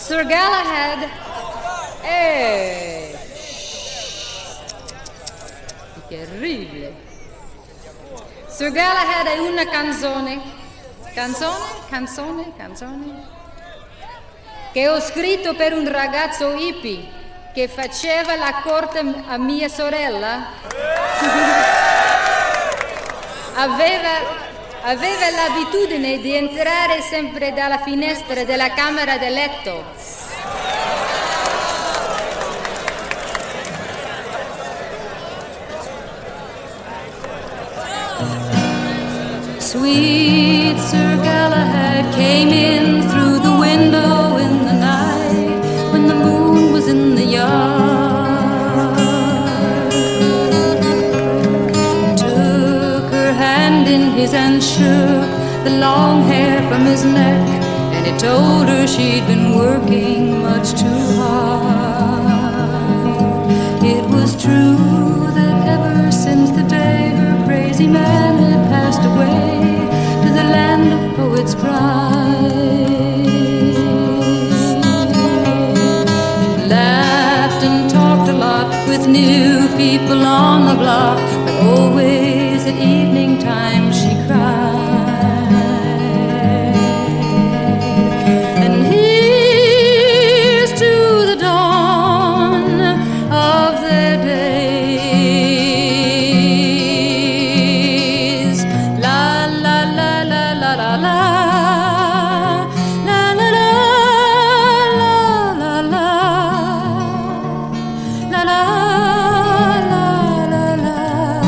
Sir Galahad. Terribile. Sir Galahad è una canzone che ho scritto per un ragazzo hippie che faceva la corte a mia sorella. Aveva l'abitudine di entrare sempre dalla finestra della camera da letto. Sweet Sir Galahad came in through the window in the night when the moon was in the yard. Took her hand in his and shook the long hair from his neck, and he told her she'd been working much too hard. It was true that ever since the day her crazy man had passed away to the land of poets' pride, laughed and talked a lot with new people on the block, but always at evening time she cried. And here's to the dawn of their days. La la la la la la la. La la la la la la. La la la la la.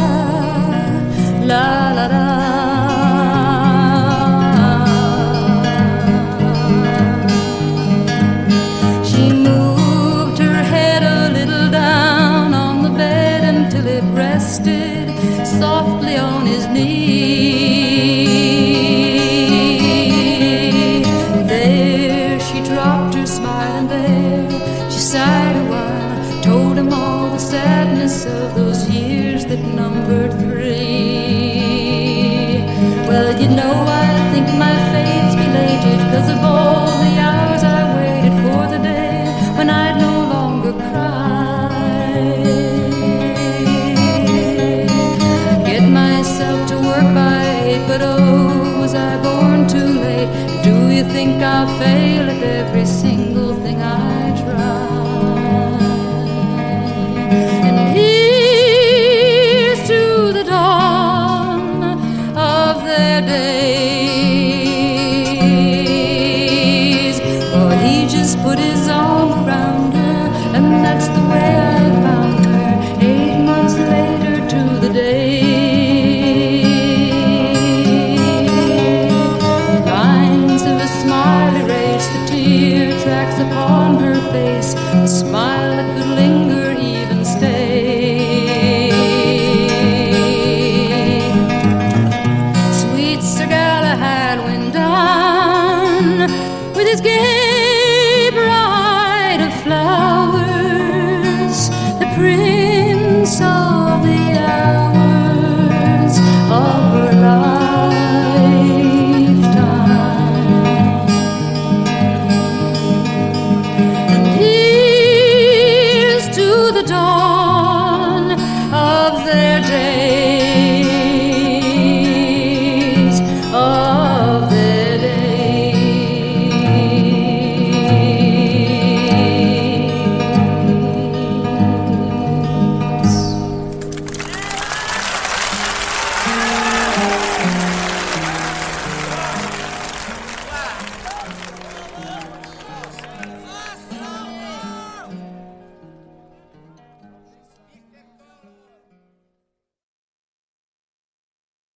La la la. She moved her head a little down on the bed until it rested softly on his knee. There she dropped her smile, and there she sighed a while, told him all the sadness of those years that numbered 3. Well, you know, I think my fate's belated 'cause of all the hours I waited for the day when I'd no longer cry. Get myself to work by 8, but oh, was I born too late? Do you think I'll fail at every single thing I